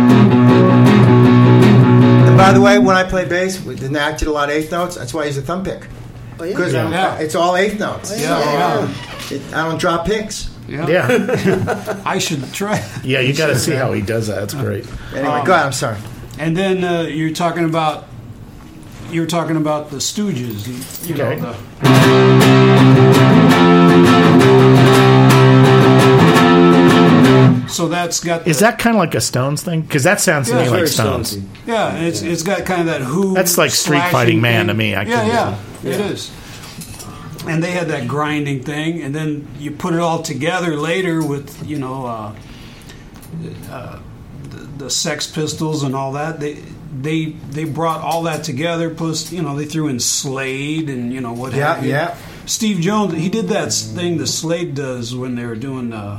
And by the way, when I play bass, we didn't did a lot of eighth notes. That's why I use a thumb pick. Because it's all eighth notes. I don't drop picks. Yeah. I should try. Yeah, you got to see how he does that. That's great. Anyway, go ahead. I'm sorry. And then you're talking about the Stooges. You know, so that's got. Is that kind of like a Stones thing? Because that sounds to me like Stones. Yeah, it's got kind of that Who. That's like Street Fighting Man to me. It is. And they had that grinding thing, and then you put it all together later with the Sex Pistols and all that. They brought all that together. Plus, they threw in Slade and what have you. Yeah. Steve Jones, he did that thing that Slade does when they were doing. That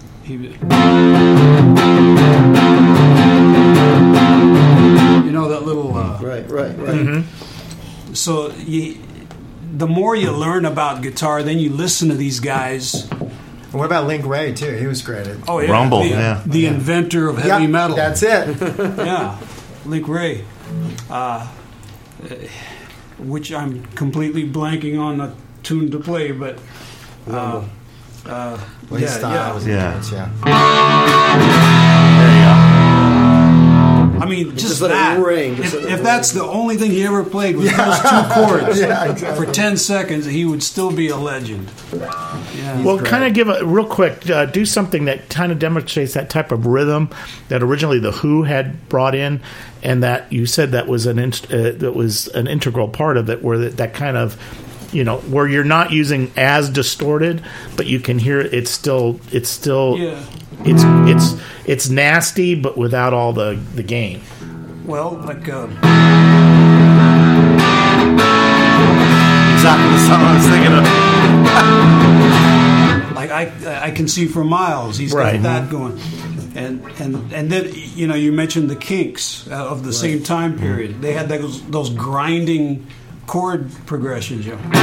little. Right. Mm-hmm. So the more you learn about guitar, then you listen to these guys. What about Link Ray too? He was great. Oh yeah, Rumble, the inventor of heavy metal. That's it. Yeah, Link Ray, which I'm completely blanking on a tune to play, but his style was intense. Yeah. There you go. I mean, just that. If that's the only thing he ever played was those two chords for 10 seconds, he would still be a legend. Yeah, well, kind of give a real quick, do something that kind of demonstrates that type of rhythm that originally the Who had brought in, and that you said that was an integral part of it, where that kind of. Where you're not using as distorted, but you can hear it. It's nasty, but without all the gain. Well, like exactly the song I was thinking of. like I Can See for Miles. He's got that going, and then you mentioned the Kinks of the same time period. They had those grinding chord progressions,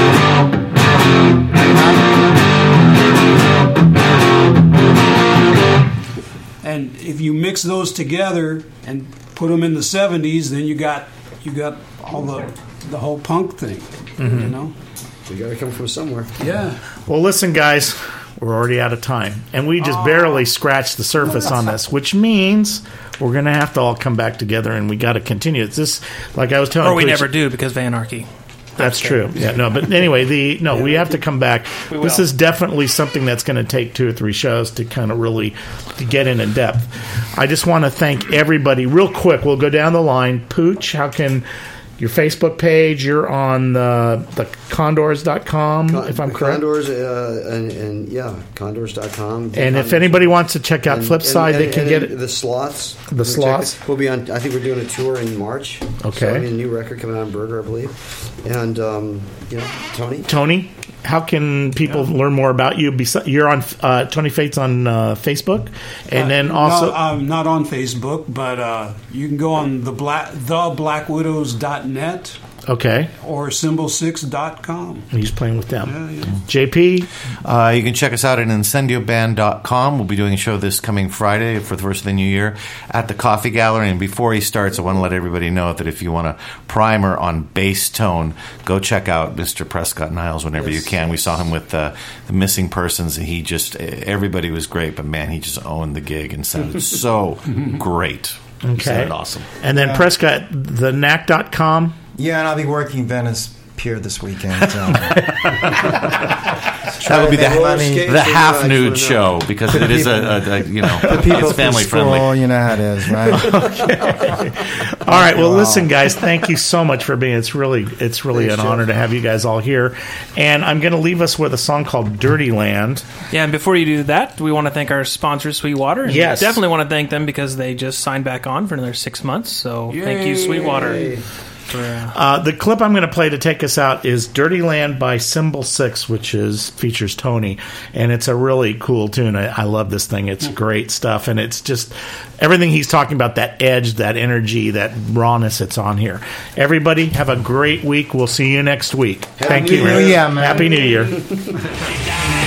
and if you mix those together and put them in the 70s, then you got all the whole punk thing. We got to come from somewhere. Yeah. Well, listen, guys, we're already out of time, and we just barely scratched the surface on this, which means we're going to have to all come back together, and we got to continue. It's this, like I was telling you. Or we never do because of anarchy. That's true. Yeah, no, but anyway, we have to come back. This is definitely something that's going to take 2 or 3 shows to kind of really get in depth. I just want to thank everybody real quick. We'll go down the line. Pooch, how can your Facebook page. You're on the condors.com, if I'm correct. Condors, condors.com. And if anybody wants to check out Flipside, they can get it. The Sloths. The Sloths. We'll be on, I think we're doing a tour in March. Okay. So, a new record coming out on Burger, I believe. And, Tony, how can people learn more about you? You're on Tony Fates on Facebook, and then also no, I'm not on Facebook, but you can go on theblackwidows.net. Okay. Or symbol6.com. He's playing with them. Yeah. JP? You can check us out at incendioband.com. We'll be doing a show this coming Friday for the first of the new year at the Coffee Gallery. And before he starts, I want to let everybody know that if you want a primer on bass tone, go check out Mr. Prescott Niles whenever you can. We saw him with the Missing Persons, and everybody was great, but man, he just owned the gig and sounded so great. Okay. Sounded awesome. And then Prescott, theknack.com. Yeah, and I'll be working Venice Pier this weekend. That would be the half nude show, because it is it's family friendly. You know how it is, right? Okay. All right. Well, listen, guys. Thank you so much for being. It's really an honor to have you guys all here. And I'm going to leave us with a song called "Dirty Land." Yeah, and before you do that, we want to thank our sponsor, Sweetwater. And yes, definitely want to thank them because they just signed back on for another 6 months. So thank you, Sweetwater. The clip I'm going to play to take us out is "Dirty Land" by Symbol 6, which features Tony, and it's a really cool tune. I love this thing. It's great stuff, and it's just everything he's talking about, that edge, that energy, that rawness it's on here. Everybody, have a great week. We'll see you next week. Thank you. Happy New Year, man. Happy New Year.